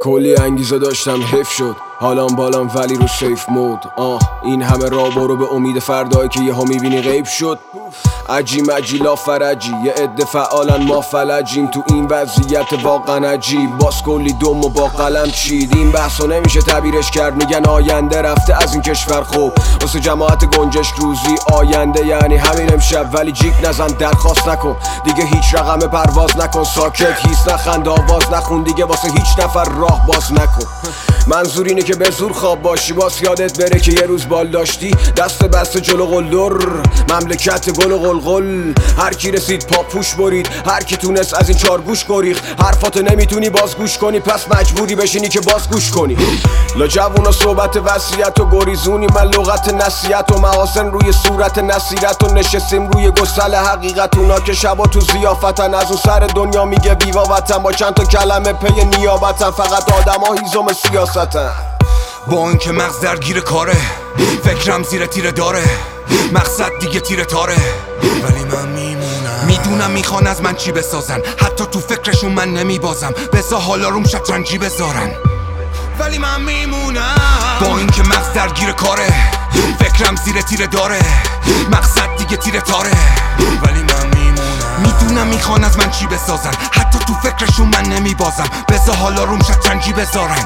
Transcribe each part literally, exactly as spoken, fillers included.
کلی انگیزه داشتم حیف شد حالام بالام ولی رو سیف مود. آه این همه راه برو به امید فردایی که یهو میبینی غیب شد. عجی مجی لا فرجی یه عده فعالن ما فلجیم تو این وضعیت واقعا عجیب. باز کلی دم و با قلم چید. این بحثو نمیشه تعبیرش کرد، میگن آینده رفته از این کشور. خوب واسه جماعت گنجشک روزی آینده یعنی همین امشب. ولی جیک نزن درخواست نکن دیگه هیچ رقم پرواز نکن. ساکت هیس نخند آواز نخون دیگه واسه هیچ نفر راه باز نکن. منظور اینه که به زور خواب باشی باز یادت بره که یه روز بال داشتی دست بسته جلو قلدر مملکت گل و قلقل. هر کی رسید پاپوش برید، هر کی تونست از این چار گوش گریخت. حرفاتو نمیتونی باز گوش کنی پس مجبوری بشینی که باز گوش کنی. لا جوونا صحبت وصیت و گریزونی من لغت نصیحت و محاسن روی صورت نصیرت و نشستیم روی گسل حقیقت. اونا که شبا تو ضیافتن از اون سر دنیا میگه بیوا وطن با چند تا کلمه پی نیابتن. فقط آدما هیزم سیاستن. با اینکه مغز درگیر کاره فکرم زیر تیره داره مقصد دیگه تیره تاره ولی من میمونم. میدونم میخوان از من چی بسازن حتی تو فکرشون من نمیبازم بذار حالا روم شطرنجی بذارن ولی من میمونم. با اینکه مغز درگیر کاره فکرم زیر تیره داره مقصد دیگه تیره تاره ولی من میمونم. میدونم میخوان از من چی بسازن حتی تو فکرشون من نمیبازم بذار حالا روم شطرنجی بذارن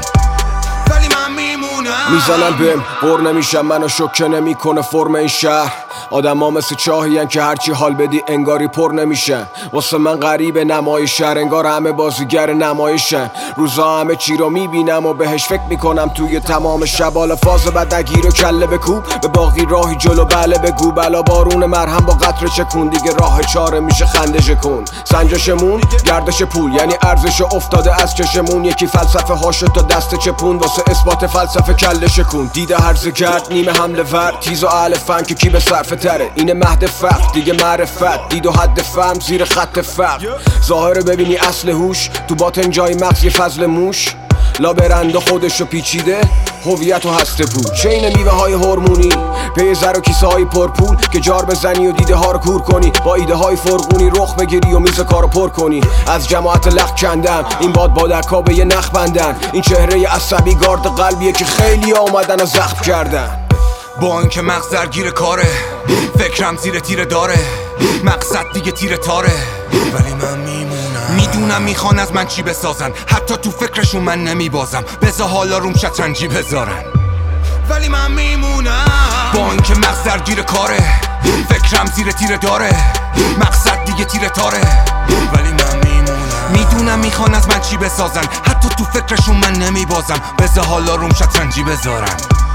ولی من میمونم. میزنن بهم بر نمیشم منو شوکه نمیکنه فرم این شهر. آدم ها مثل چاهیان که هرچی حال بدی انگاری پر نمیشن. واسه من غریب نمایش شهر انگار همه بازیگر نمایشن. روزا همه چی رو میبینم و بهش فکر میکنم توی تمام شب. حالا فاز بد نگیر و کله بکوب به باقی راهی جلو بله بگو. بلا بارون مرهم با قطره چکون دیگه راه چاره میشه خنده کن. سنجشمون گردش پول یعنی ارزش افتاده از چشمون. یکی فلسفه هاشو تا دست چپون واسه اثبات فلسفه کله شکون. دیده هرزه کرد نیمه حمله ور تیز و اهل فن که کی به صرفه تره. اینه مهد فقر دیگه معرفت دید و حد فهم زیر خط فقر. ظاهره ببینی اصل هوش تو باطن جای مغز یه فضل موش. لا برنده خودشو پیچیده هویت و هسته پول. چین میوه های هورمونی پی زر و کیسه های پرپول که جار بزنی و دیده ها رو کور کنی. با ایده های فرقونی رخ بگیری و میز کارو پر کنی. از جماعت لخ کندم این باد بادرکا به یه نخ بندن. این چهره عصبی گارد قلبیه که خیلی آمدن و زخم کردن. با اینکه مغز درگیر کاره فکرم زیر تیره داره مقصد دیگه تیره تاره ولی من میمونم. میدونم میخوان از من چی بسازن حتی تو فکرشون من نمیبازم بذار حالا روم شطرنجی بذارن ولی من میمونم. با اینکه مغز درگیر کاره فکرم زیر تیره داره مقصد دیگه تیره تاره ولی من میمونم. میدونم میخوان از من چی بسازن حتی تو فکرشون من نمیبازم بذار حالا روم شطرنجی بذارن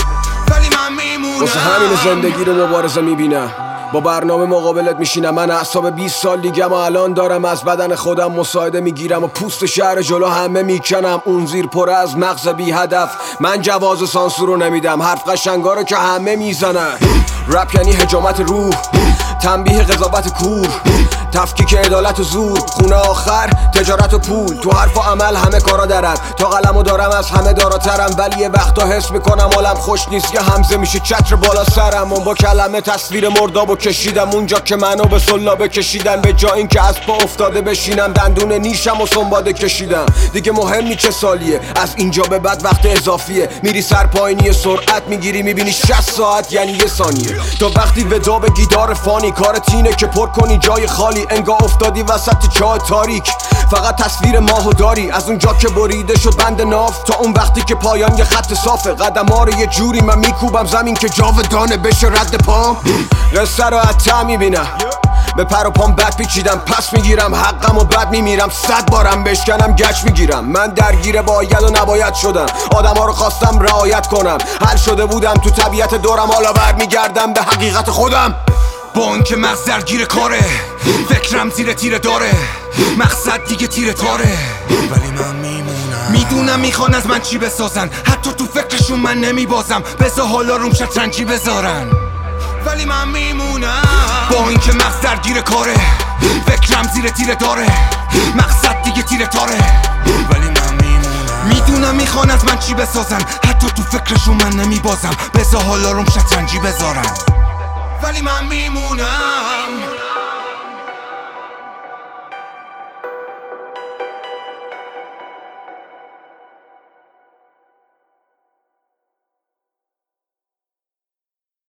ولی من میمونم. واسه همین زندگی رو مبارزه میبینم با برنامه مقابلت میشینم. من اعصاب بیست سال دیگه ما الان دارم از بدن خودم مساعده میگیرم و پوست شهر جلو همه میکنم. اون زیر پر از مغز بی هدف من جواز سانسور رو نمیدم. حرف قشنگا رو که همه میزنن. رپ یعنی حجامت روح تنبیه قضاوت کور تفکیک عدالت و زور. خونه آخر تجارت و پول تو حرف و عمل همه کارا درم. تا قلمو دارم از همه داراترم ولی یه وقتا حس میکنم حالم خوش نیست که همزه میشه چتر بالا سرم. اون با کلمه تصویر مردابو کشیدم اونجا که منو به سلابه کشیدن. به جا این که از پا افتاده بشینم دندون نیشم و سنباده کشیدم. دیگه مهم نی چه سالیه از اینجا به بعد وقت اضافیه. میری سر پایینی سرعت میگیری میبینی شصت ساعت یعنی یه ثانیه. تا وقتی ودا به گیتار فانی کارت اینه که پر کنی جای خالی. انگار افتادی وسط چاه تاریک فقط تصویر ماهو داری. از اونجا که بریده شد بند ناف تا اون وقتی که پایان یه خط صافه. قدم ها رو یه جوری من میکوبم زمین که جاودانه بشه رد پام. قصه رو حتی میبینم به پر و پام بد پیچیدم پس میگیرم حقم و بد میمیرم. صد بارم بشکنم گچ میگیرم. من درگیر باید و نباید شدم. آدم ها رو خواستم رعایت کنم. حل شده بودم تو طبیعت دورم حالا برمیگردم به حقیقت خودم. با اینکه مغز درگیر کاره فکرم زیر تیره داره مقصد دیگه تیره تاره ولی من میمونم. میدونم میخوان از من چی بسازن حتی تو فکرشون من نمیبازم بذار حالا روم شطرنجی بذارن ولی من میمونم. با اینکه مغز درگیر کاره فکرم زیر تیره داره مقصد دیگه تیره تاره ولی من میمونم. میدونم میخوان از من چی بسازن حتی تو فکرشون من نمیبازم بذار حالا روم شطرنجی بذارن ولی من میمونم.